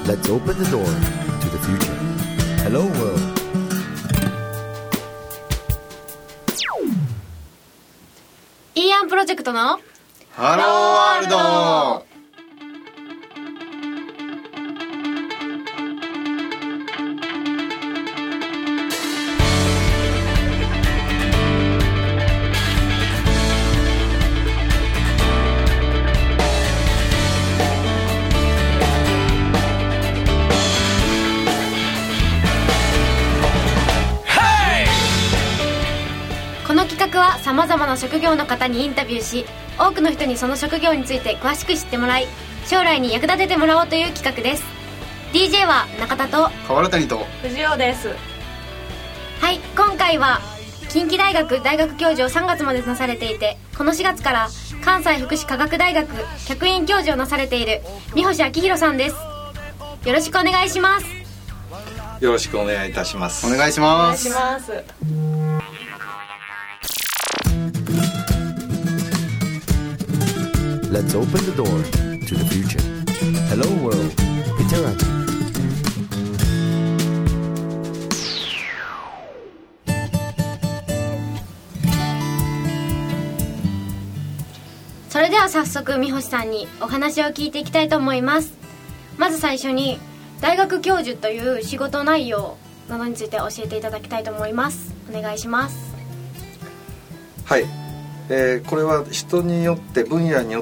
Let's open the door to the future. Hello world. イーアンプロジェクトのハローワールド。 この企画はさまざまな職業の方にインタビューし、多くの人にその職業について詳しく知ってもらい、将来に役立ててもらおうという企画です。 DJ は中田と河原谷と藤尾です。 はい、今回は近畿大学大学教授を3月までなされていて、この4月から関西福祉科学大学客員教授をなされている三星明弘さんです。よろしくお願いします。 よろしくお願いいたします。 お願いしお願いします。 ます。 Let's open the door to the future. Hello world. Interactive. それでは早速三星さんにお話を聞いていきたいと思います。まず最初に大学教授という仕事内容などについて教えていただきたいと思います。お願いします。 はい、これは人によって分野によって、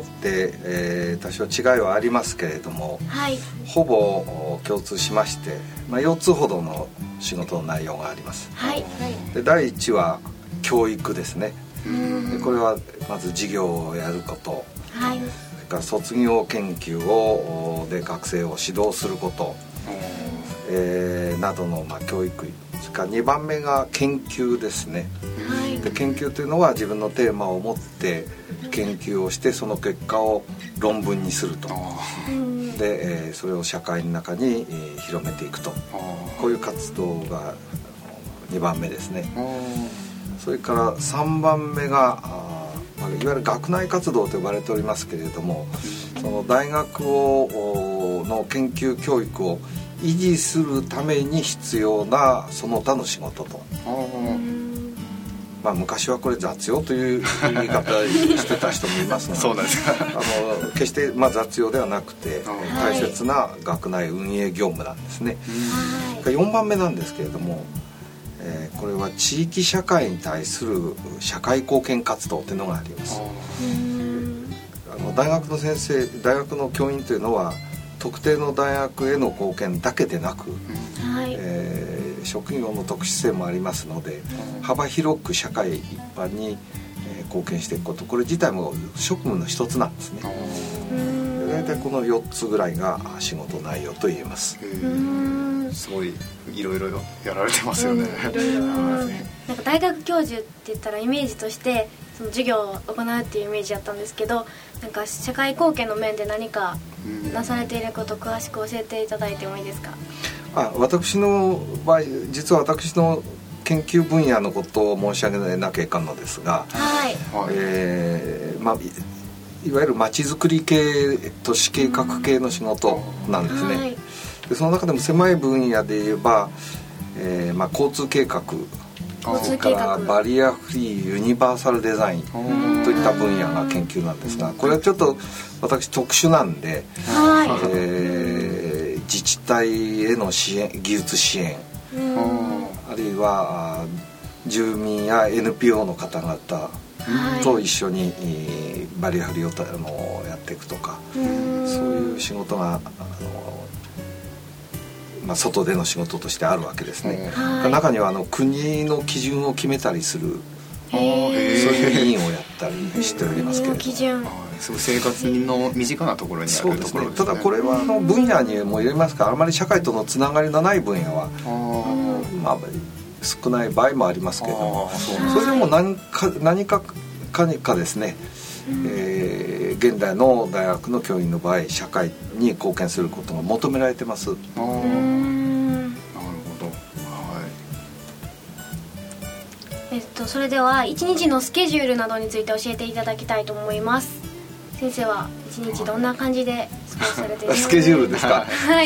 多少違いはありますけれども、 はい、 ほぼ共通しまして、4つほどの仕事の内容があります。 はい、 で第1は教育ですね。でこれはまず授業をやること、 はい、 それから卒業研究で学生を指導すること、などの教育。それから2番目が研究ですね。 はい、 で研究というのは自分のテーマを持って研究をして、その結果を論文にすると。で、それを社会の中に、広めていくと。こういう活動が2番目ですね。それから3番目がいわゆる学内活動と呼ばれておりますけれども、その大学の研究教育を維持するために必要なその他の仕事と。昔はこれ雑用という言い方してた人もいますがそうなんですか。 決して雑用ではなくて大切な学内運営業務なんですね。4番目なんですけれども、これは地域社会に対する社会貢献活動というのがあります。大学の先生、大学の教員というのは特定の大学への貢献だけでなく、職業の特殊性もありますので、幅広く社会一般に貢献していくこと、これ自体も職務の一つなんですね。大体この4つぐらいが仕事内容と言えます。 すごいいろいろやられてますよね。 なんか大学教授って言ったらイメージとしてその授業を行うっていうイメージだったんですけど、なんか社会貢献の面で何かなされていることを詳しく教えていただいてもいいですか？ 私の場合、実は私の研究分野のことを申し上げなきゃいかんのですが、 はい、 いわゆるまちづくり系、都市計画系の仕事なんですね。 はい、 でその中でも狭い分野で言えば、交通計画、それからバリアフリーユニバーサルデザインといった分野が研究なんですが、これはちょっと私特殊なんで、自治体への支援、技術支援、あるいは住民や NPO の方々と一緒にバリアフリーをやっていくとか、そういう仕事が外での仕事としてあるわけですね。中には国の基準を決めたりする、そういう委員をやったりしておりますけれども、 すごい生活の身近なところにあるところですね。 ただこれは分野にもよりますから、あまり社会とのつながりのない分野は少ない場合もありますけれども、それでも何かですね、現代の大学の教員の場合、社会に貢献することが求められてます。 なるほど、はい。 それでは1日のスケジュールなどについて教えていただきたいと思います。 先生は一日どんな感じで過ごされているスケジュールですか。 はい、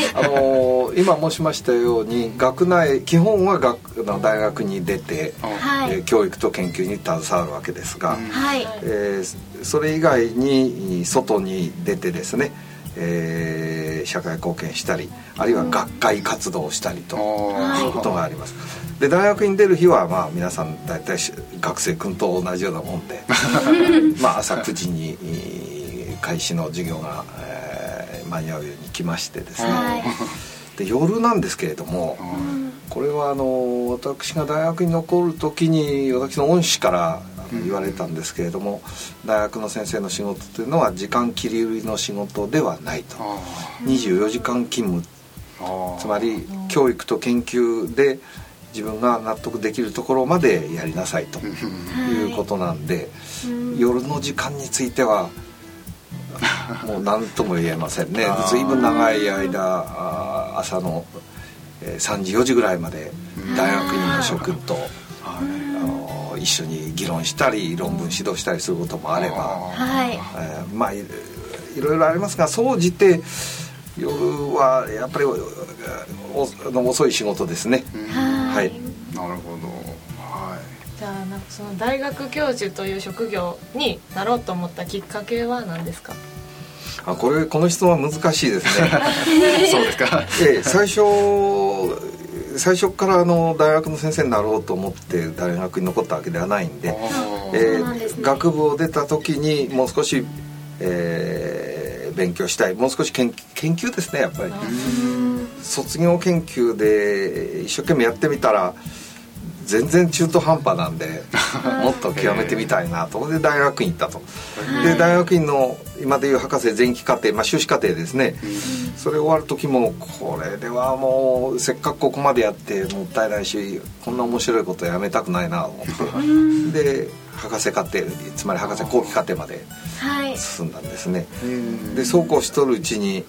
今申しましたように学内基本は大学に出て、 はい、 教育と研究に携わるわけですが、 はい、 それ以外に外に出てですね、社会貢献したりあるいは学会活動をしたりということがあります。で大学に出る日はまあ皆さん大体学生君と同じようなもんでまあ朝9時に開始の授業が、間に合うように来ましてですね、はい、で夜なんですけれども、これは私が大学に残る時に私の恩師から言われたんですけれども、大学の先生の仕事というのは時間切り売りの仕事ではないと。24時間勤務、つまり教育と研究で自分が納得できるところまでやりなさいということなんで、夜の時間についてはもう何とも言えませんね。随分長い間朝の3時4時ぐらいまで大学院の諸君と一緒に議論したり論文指導したりすることもあれば、まあいろいろありますが、総じて夜はやっぱり遅い仕事ですね。はい、 なるほど。はい。 じゃあなんかその大学教授という職業になろうと思ったきっかけは何ですか？ この質問は難しいですね。 そうですか。 最初から大学の先生になろうと思って大学に残ったわけではないんで、学部を出た時にもう少し、勉強したい、もう少し研究ですね。やっぱり卒業研究で一生懸命やってみたら全然中途半端なんでもっと極めてみたいなと。それで大学院行ったと。で大学院の今でいう博士前期課程、修士課程ですね、それ終わる時もこれではもうせっかくここまでやってもったいないし、こんな面白いことやめたくないなと思ってで博士課程、つまり博士後期課程まで進んだんですね。でそうこうしとるうちに、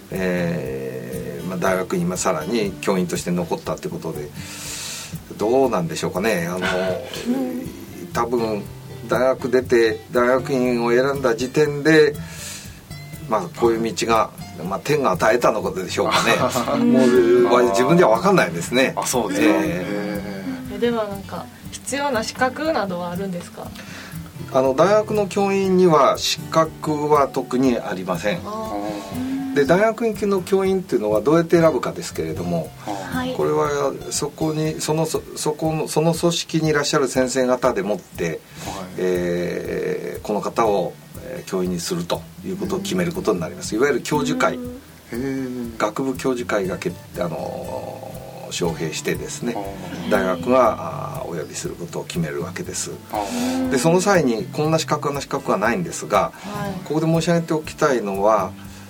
大学にさらに教員として残ったってことで、どうなんでしょうかね。多分大学出て大学院を選んだ時点で、こういう道が、天が与えたのことでしょうかね。もう自分では分かんないですね。 そうですか。 ではなんか必要な資格などはあるんですか？ 大学の教員には資格は特にありません。で大学院級の教員っていうのはどうやって選ぶかですけれども、これはその組織にいらっしゃる先生方でもって、この方を教員にするということを決めることになります。いわゆる教授会、学部教授会が招聘してですね、大学がお呼びすることを決めるわけです。でその際にこんな資格あんな資格はないんですが、ここで申し上げておきたいのは、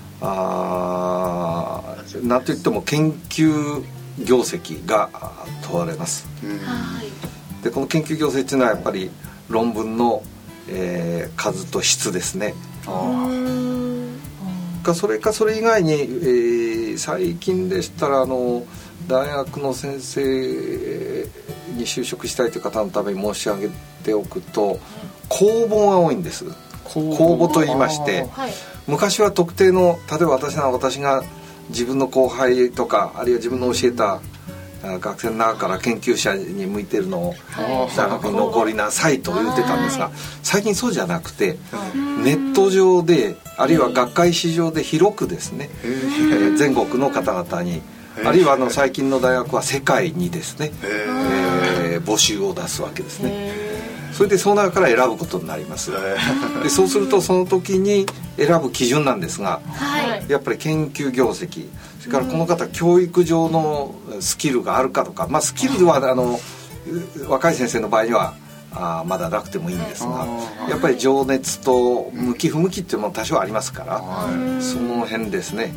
なんといっても研究業績が問われます。でこの研究業績というのはやっぱり論文の、数と質ですね。それ以外に、最近でしたら大学の先生に就職したいという方のために申し上げておくと、公募が多いんです。公募と言いまして、昔は特定の、例えば私が自分の後輩とかあるいは自分の教えた学生の中から研究者に向いてるのを大学に残りなさいと言ってたんですが、最近そうじゃなくてネット上であるいは学会誌上で広くですね、全国の方々に、あるいは最近の大学は世界にですね、募集を出すわけですね。それでその中から選ぶことになります。でそうするとその時に選ぶ基準なんですが、やっぱり研究業績、それからこの方教育上のスキルがあるかとか、スキルは若い先生の場合にはまだなくてもいいんですが、やっぱり情熱と向き不向きっていうのも多少ありますから、その辺ですね、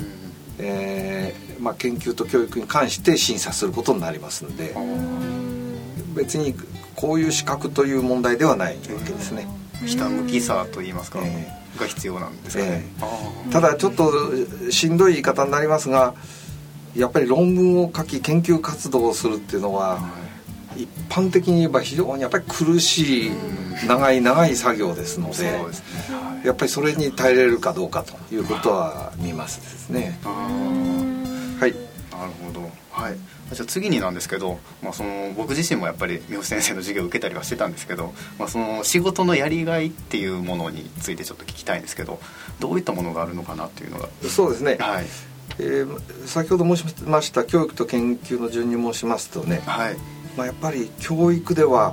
研究と教育に関して審査することになりますので、別にこういう資格という問題ではないわけですね。 ひたむきさといいますか、が必要なんですかね。 ただちょっとしんどい言い方になりますが、やっぱり論文を書き研究活動をするっていうのは、 一般的に言えば非常にやっぱり苦しい長い作業ですので、 そうですね、はい、 やっぱりそれに耐えれるかどうかということは見ますですね。はい、 なるほど。はい、じゃあ次になんですけど、その僕自身もやっぱり三好先生の授業を受けたりはしてたんですけど、その仕事のやりがいっていうものについてちょっと聞きたいんですけど、どういったものがあるのかなっていうのが。 そうですね、 はい、 先ほど申しました教育と研究の順に申しますとね、 はい、 やっぱり教育では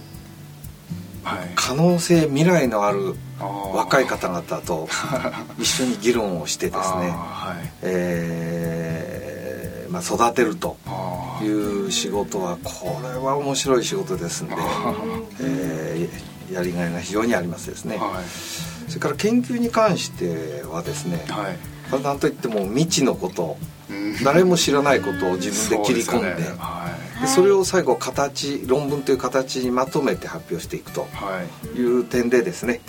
可能性未来のある若い方々と一緒に議論をしてですね、育てるという仕事はこれは面白い仕事ですんで、やりがいが非常にありますですね。それから研究に関してはですね、なんといっても未知のこと、誰も知らないことを自分で切り込んで、それを最後論文という形にまとめて発表していくという点でですね、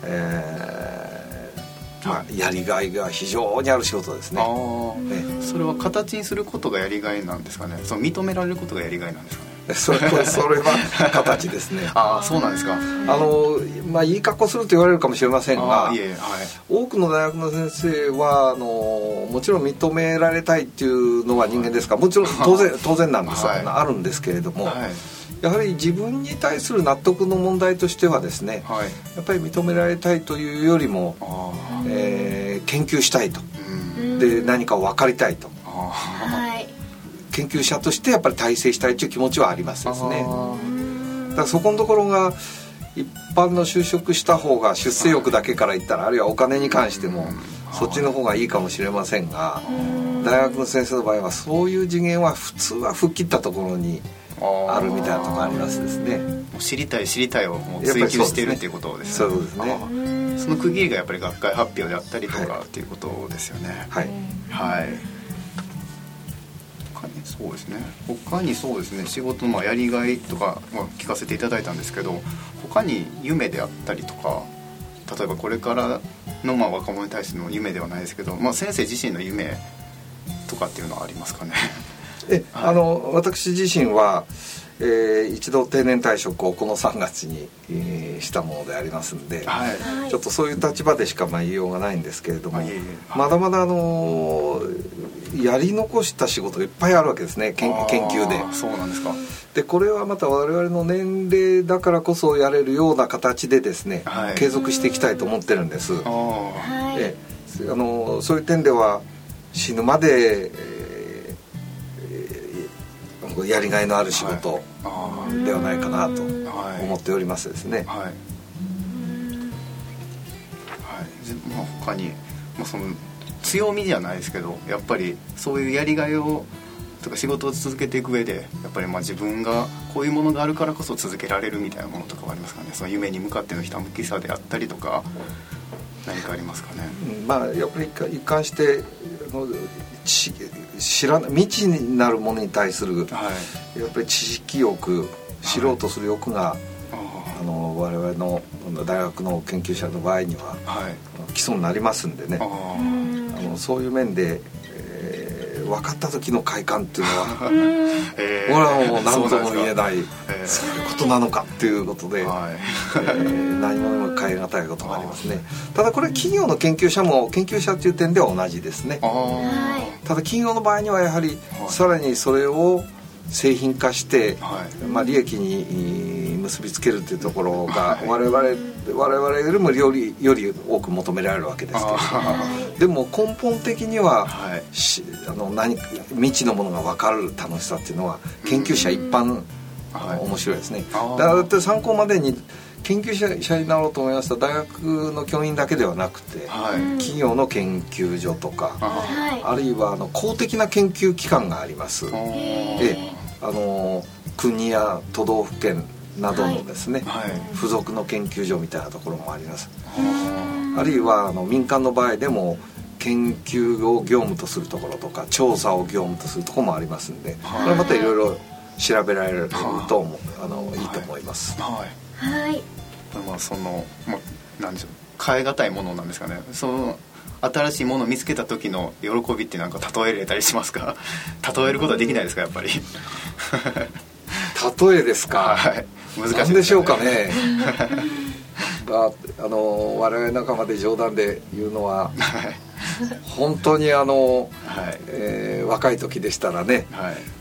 やりがいが非常にある仕事ですね。 それは形にすることがやりがいなんですかね。その認められることがやりがいなんですかね。 それは形ですね。 そうなんですか。 いい格好すると言われるかもしれませんが、多くの大学の先生はもちろん認められたいっていうのは人間ですから、もちろん当然なんです、あるんですけれども、やはり自分に対する納得の問題としてはですね、やっぱり認められたいというよりも、研究したいと、で何かを分かりたいと、研究者としてやっぱり大成したいという気持ちはありますですね。だからそこのところが一般の就職した方が出世欲だけから言ったら、あるいはお金に関してもそっちの方がいいかもしれませんが、大学の先生の場合はそういう次元は普通は吹っ切ったところにあるみたいなところありますですね。 知りたいをもう追求しているっていうことですね。 そうですね。 その区切りがやっぱり学会発表であったりとかっていうことですよね。はい、他にそうですね、仕事のやりがいとか聞かせていただいたんですけど、他に夢であったりとか、例えばこれからの若者に対しての夢ではないですけど、先生自身の夢とかっていうのはありますかね。 私自身は、一度定年退職をこの3月に、したものでありますんで、ちょっとそういう立場でしか言いようがないんですけれども、まだまだやり残した仕事がいっぱいあるわけですね、研究で。そうなんですか。でこれはまた我々の年齢だからこそやれるような形でですね、継続していきたいと思ってるんです。そういう点では死ぬまで、やりがいのある仕事ではないかなと思っておりますですね。 他に、その強みじゃないですけど、やっぱりそういうやりがいをとか仕事を続けていく上で、やっぱり自分がこういうものがあるからこそ続けられるみたいなものとかはありますかね。その夢に向かってのひたむきさであったりとか何かありますかね。 やっぱり一貫して未知になるものに対する、やっぱり知識欲、知ろうとする欲が、我々の大学の研究者の場合には、基礎になりますんでね、そういう面で、分かった時の快感っていうのは俺はもう何とも言えない、そういうことなのかっていうことで、何も変え難いことがありますね。ただこれ企業の研究者も研究者という点では同じですね。ただ企業の場合にはやはりさらにそれを製品化して、利益に結びつけるというところが我々よりもより多く求められるわけですけれども、でも根本的には、未知のものが分かる楽しさっていうのは研究者一般、面白いですね。だって参考までに研究者になろうと思いますと、大学の教員だけではなくて、企業の研究所とか、あるいは公的な研究機関があります。国や都道府県などのですね、付属の研究所みたいなところもあります。あるいは民間の場合でも研究を業務とするところとか、調査を業務とするところもありますんで、これまたいろいろ調べられるといいと思います。 なんでしょう、変え難いものなんですかね。その新しいものを見つけた時の喜びってなんか例えれたりしますか。例えることはできないですか、やっぱり。 例えですか、 はい、難しいですね。 何でしょうかね我々仲間で冗談で言うのは、本当に若い時でしたらね、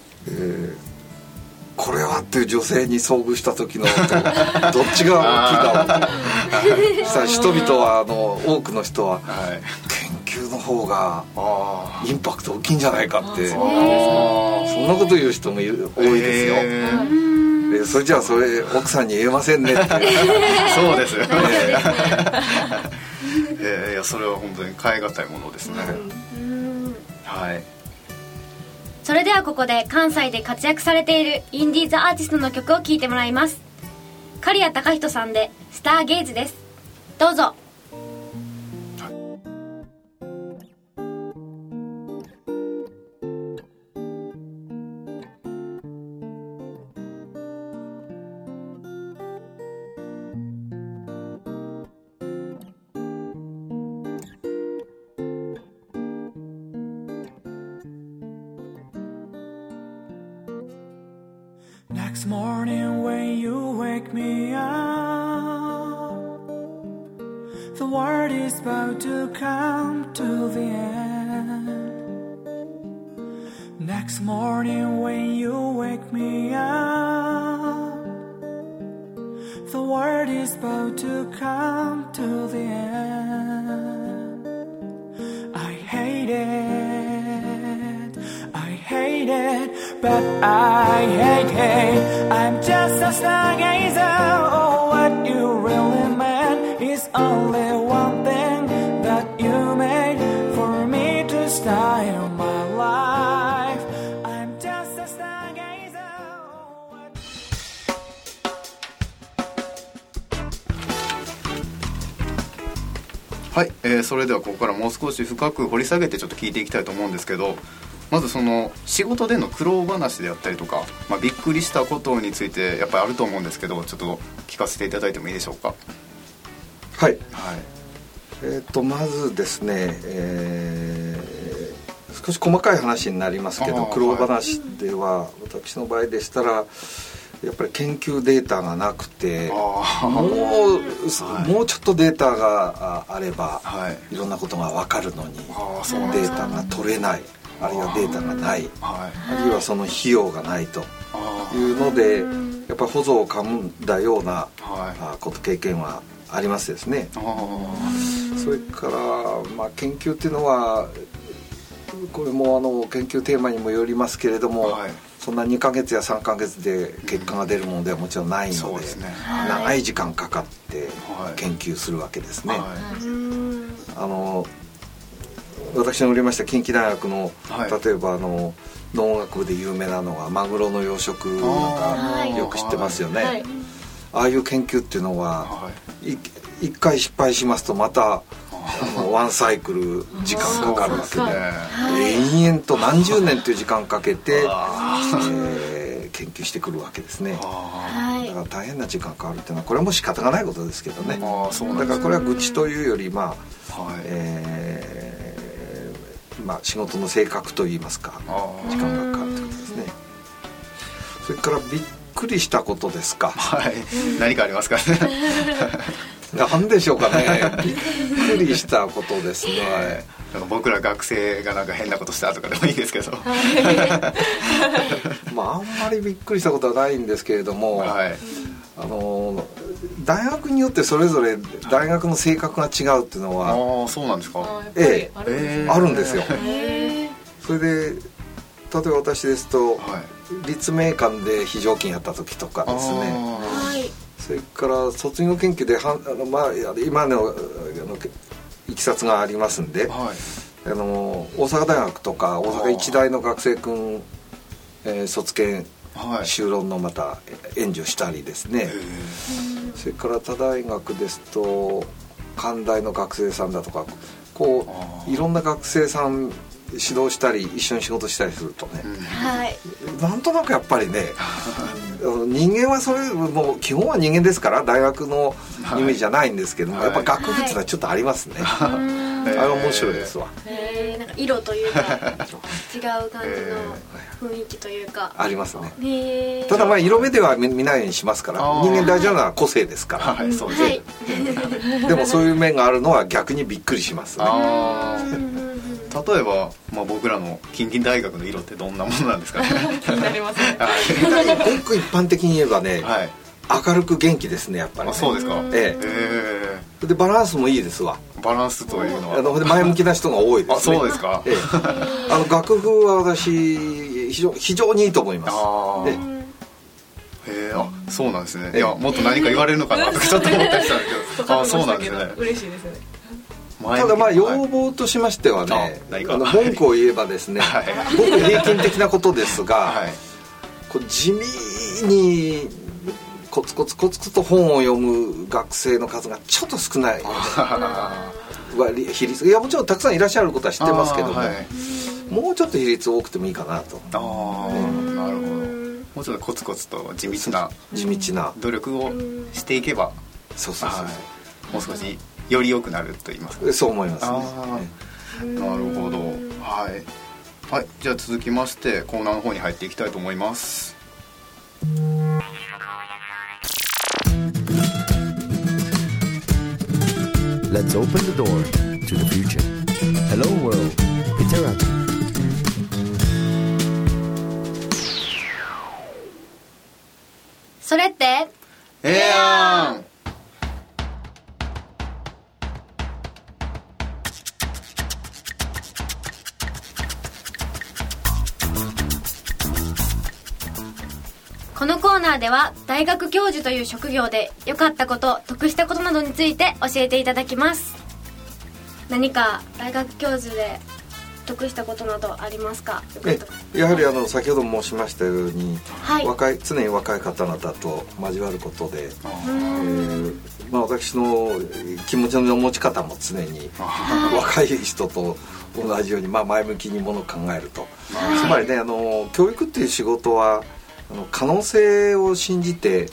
これはっていう女性に遭遇した時のどっちが大きいかをしたら人々は多くの人は、研究の方がインパクト大きいんじゃないかってそんなこと言う人も多いですよ。それじゃあそれ奥さんに言えませんねってそうですよねいやそれは本当に変え難いものですね。はい。 それではここで関西で活躍されているインディーズアーティストの曲を聴いてもらいます。刈谷貴人さんでスターゲイズです。どうぞ。 Next morning when you wake me up, the world is about to come to the end. Next morning when you wake me up, the world is about to come to the end. I hate it, I hate it, but I hate it. I'm just a stargazer. Oh, what you really meant is only one thing that you made for me to style my life. I'm just a stargazer. Oh, what... はい、それではここからもう少し深く掘り下げてちょっと聞いていきたいと思うんですけど、まずその仕事での苦労話であったりとか、びっくりしたことについてやっぱりあると思うんですけど、ちょっと聞かせていただいてもいいでしょうか。 はい、まずですね、少し細かい話になりますけど、苦労話では、私の場合でしたらやっぱり研究データがなくて、もうちょっとデータがあれば、いろんなことが分かるのに、データが取れない、あるいはデータがない、あるいはその費用がないというので、やっぱり保存をかむんだような経験はありますですね。それから、研究っていうのはこれも研究テーマにもよりますけれども、そんな2ヶ月や3ヶ月で結果が出るものではもちろんないので、長い時間かかって研究するわけですね。私のおりました近畿大学の、例えば農学部で有名なのはマグロの養殖なんかよく知ってますよね。ああいう研究っていうのは、一回失敗しますとまたワンサイクル時間かかるわけで、延々と何十年という時間かけて、研究してくるわけですね。だから大変な時間かかるっていうのはこれはもう仕方がないことですけどね。だからこれは愚痴というより仕事の性格といいますか、時間がかかるということですね。それからびっくりしたことですか。 何かありますかね。 何でしょうかね。びっくりしたことですね。 なんか僕ら学生がなんか変なことしたとかでもいいですけど、 あんまりびっくりしたことはないんですけれども、大学によってそれぞれ大学の性格が違うっていうのは、 そうなんですか。 あるんですよ。それで例えば私ですと、立命館で非常勤やった時とかですね、それから卒業研究で今のいきさつがありますんで、大阪大学とか大阪一大の学生君、卒検修論のまた援助したりですね、それから他大学ですと関大の学生さんだとか、いろんな学生さん指導したり一緒に仕事したりするとね、なんとなくやっぱりね、人間はそれもう基本は人間ですから、大学のイメージじゃないんですけども、やっぱ学部っていうのはちょっとありますね。あれ面白いですわ。 なんか色というか違う感じの雰囲気というか、 ありますね。 へー。 ただまあ色目では見ないようにしますから、人間大事なのは個性ですから、 はい、そうですね、 はいでもそういう面があるのは逆にびっくりしますね。 例えば、まあ、僕らの近畿大学の色ってどんなものなんですかね。 気になりますね。 ごく一般的に言えばね、 はい、 明るく元気ですね、やっぱりね。 あ、そうですか。 ええ。でバランスもいいですわ。 バランスというのはで前向きな人が多いですね。 あ、そうですか。 ええ、楽譜は私非常にいいと思います。 へえ、あ、そうなんですね。いや、もっと何か言われるのかなとかちょっと思ったりしたんですけど、あ、そうなんですね。 嬉しいですね。 ただまあ要望としましてはね、文句を言えばですね、ごく平均的なことですが、こう地味にコツコツと本を読む学生の数がちょっと少ない比率、いやもちろんたくさんいらっしゃることは知ってますけども、もうちょっと比率多くてもいいかなと。 なるほど。もうちょっとコツコツと地道な努力をしていけば、 そうそうそう、 もう少しより良くなると言いますか。 そう思いますね。 なるほど。はい、はい、じゃあ続きましてコーナーの方に入っていきたいと思います。 Let's open the door to the future. Hello world, Pitera. それってええやん。 このコーナーでは大学教授という職業で良かったこと、得したことなどについて教えていただきます。何か大学教授で得したことなどありますか？ やはり先ほど申しましたように、 はい、 常に若い方々と交わることで、まあ、私の気持ちの持ち方も常に若い人と同じように、まあ、前向きにものを考えると、つまりね、教育っていう仕事は可能性を信じて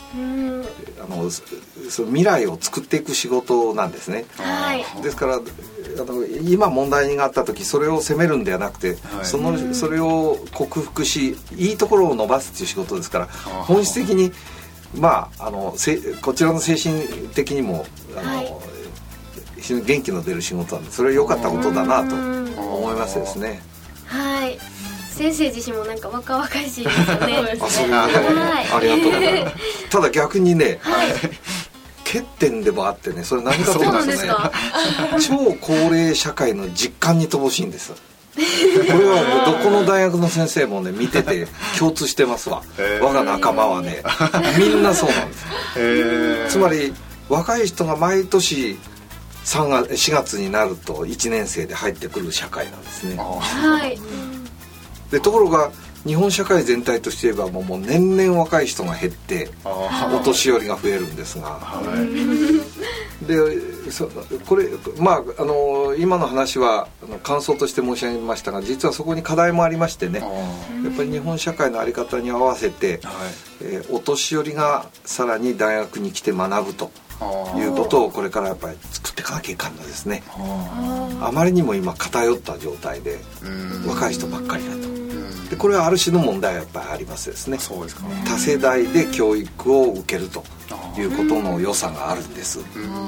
その未来を作っていく仕事なんですね。 はい、 ですから今問題があった時それを責めるんではなくて、はい、それを克服しいいところを伸ばすっていう仕事ですから、本質的にまあこちらの精神的にも非常に元気の出る仕事なんで、それは良かったことだなと思いますですね。 はい、先生自身もなんか若々しいですよね。 ありがとうございます。ただ逆にね、欠点でもあってね、それ何かというとね、超高齢社会の実感に乏しいんです。これはどこの大学の先生もね見てて共通してますわ。我が仲間はねみんなそうなんです。つまり若い人が毎年4月になると1年生で入ってくる社会なんですね。 はい。 でところが日本社会全体として言えばもう年々若い人が減ってお年寄りが増えるんですが、でこれまあ今の話は感想として申し上げましたが、実はそこに課題もありましてね、やっぱり日本社会の在り方に合わせて、お年寄りがさらに大学に来て学ぶということをこれからやっぱり作っていかなきゃいかんのですね。あまりにも今偏った状態で若い人ばっかりだと。でこれはある種の問題はやっぱりありますですね。 そうですか。 多世代で教育を受けるということの良さがあるんです。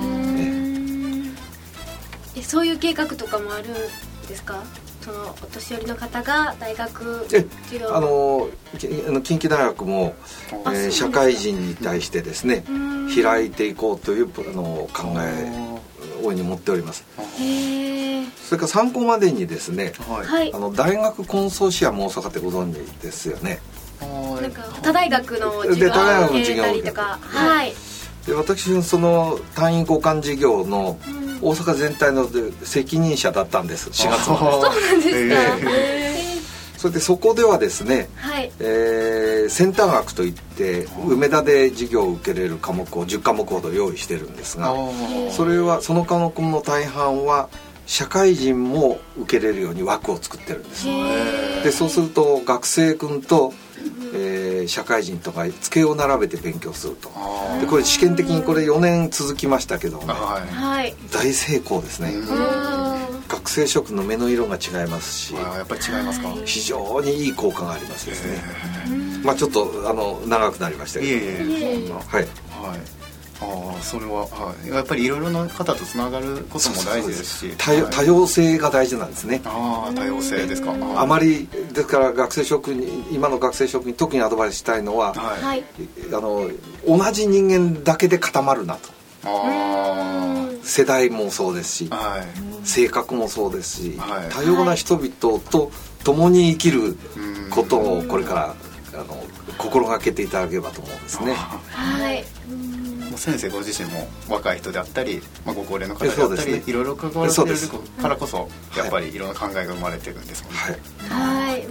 そういう計画とかもあるんですか？そのお年寄りの方が大学近畿大学も、社会人に対してですね開いていこうという考えを大いに持っております。それから参考までにですね、大学コンソーシアム大阪ってご存知ですよね。 なんか他大学の授業を受けたりとか、はい。 で私その単位交換事業の大阪全体の責任者だったんです、4月まで。 そうなんですか。 それでそこではですね、センター学といって梅田で授業を受けれる科目を10科目ほど用意してるんですが、その科目の大半は社会人も受けれるように枠を作ってるんです。でそうすると学生君と社会人とか机を並べて勉強すると。でこれ試験的にこれ4年続きましたけども、大成功ですね。学学生諸君の目の色が違いますし、 やっぱり違いますか。 非常にいい効果がありますですね。まあちょっと長くなりましたけど、はい、それは、やっぱりいろいろな方とつながることも大事ですし、 多様性が大事なんですね。 多様性ですか。 あまりですから学生諸君、今の学生諸君に特にアドバイスしたいのは、同じ人間だけで固まるなと。世代もそうですし、性格もそうですし、多様な人々と共に生きることをこれから心がけていただければと思うんですね。 先生ご自身も若い人であったり、ご高齢の方であったり、いろいろ関わっているからこそやっぱりいろんな考えが生まれてるんですもんね。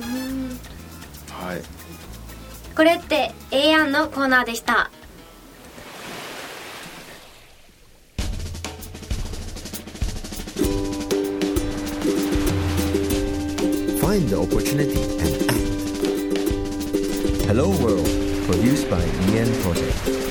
これって A 案のコーナーでした。 Find the opportunity and act. Hello World, produced by EN Project.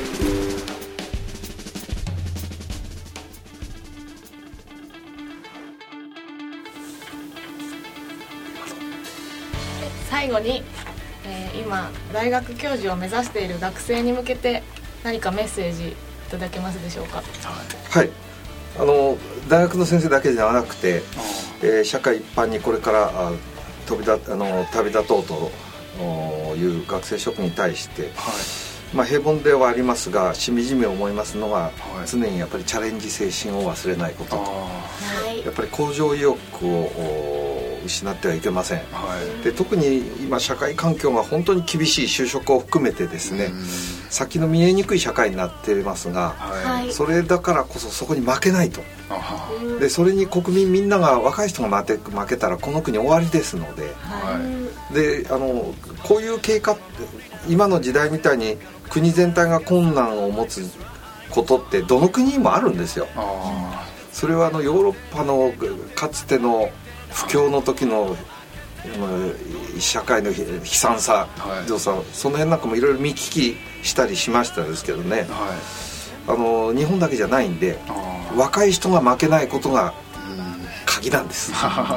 最後に、今大学教授を目指している学生に向けて何かメッセージいただけますでしょうか。 はい、大学の先生だけではなくて、社会一般にこれから旅立とうという学生諸君に対して、平凡ではありますがしみじみ思いますのは、常にやっぱりチャレンジ精神を忘れないことと、やっぱり向上意欲を失ってはいけません。で特に今社会環境が本当に厳しい、就職を含めてですね、先の見えにくい社会になっていますが、それだからこそそこに負けないと。でそれに国民みんなが、若い人が負けたらこの国終わりですので、でこういう経過って、今の時代みたいに国全体が困難を持つことってどの国にもあるんですよ。それはヨーロッパのかつての不況の時の社会の悲惨さ、その辺なんかもいろいろ見聞きしたりしましたですけどね、日本だけじゃないんで、若い人が負けないことが鍵なんです。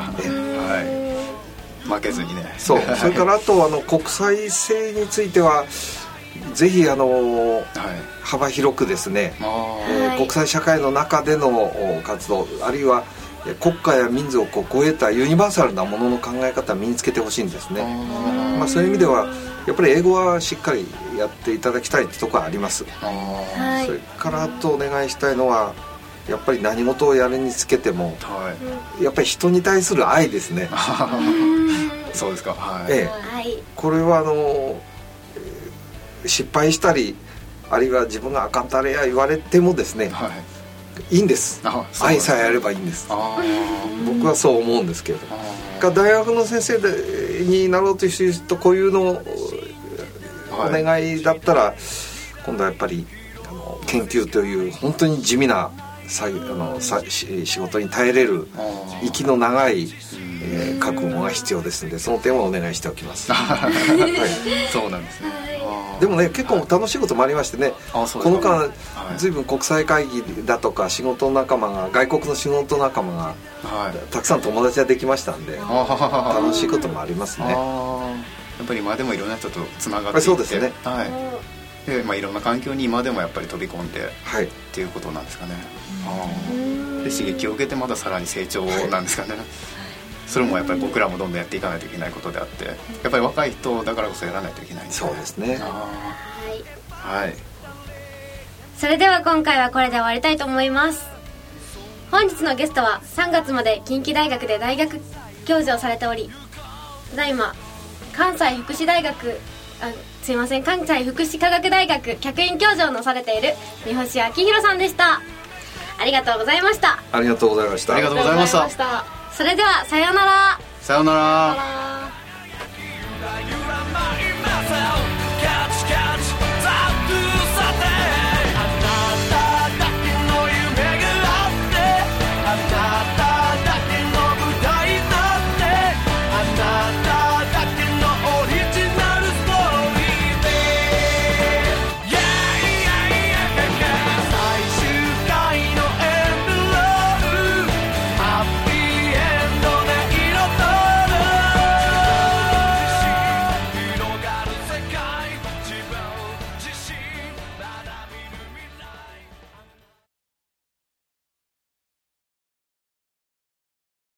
負けずにね。 それからあと国際性についてはぜひ幅広くですね、国際社会の中での活動、あるいは国家や民族を超えたユニバーサルなものの考え方を身につけてほしいんですね。そういう意味ではやっぱり英語はしっかりやっていただきたいってところはあります。それからあとお願いしたいのは、やっぱり何事をやるにつけても、やっぱり人に対する愛ですね。 そうですか。 これは失敗したり、あるいは自分があかんたれや言われてもですね、いいんです。愛さえあればいいんです。僕はそう思うんですけれど、大学の先生になろうという人、こういうのをお願いだったら、今度はやっぱり研究という本当に地味な仕事に耐えれる息の長い覚悟が必要ですので、その点はお願いしておきます。 そうなんですね。 でもね、結構楽しいこともありましてね、この間随分国際会議だとか仕事仲間が、外国の仕事仲間がたくさん友達ができましたんで、楽しいこともありますね。 やっぱり今でもいろんな人とつながっていって、 そうですね。 でいろんな環境に今でもやっぱり飛び込んで、っていうことなんですかね。で刺激を受けてまたさらに成長なんですかね。それもやっぱり僕らもどんどんやっていかないといけないことであって、やっぱり若い人だからこそやらないといけないんですね。 そうですね。 それでは今回はこれで終わりたいと思います。本日のゲストは3月まで近畿大学で大学教授をされており、ただいま関西福祉科学大学客員教授をなされている三星明宏さんでした。ありがとうございました。 ありがとうございました。 ありがとうございました。 それではさようなら。 さようなら。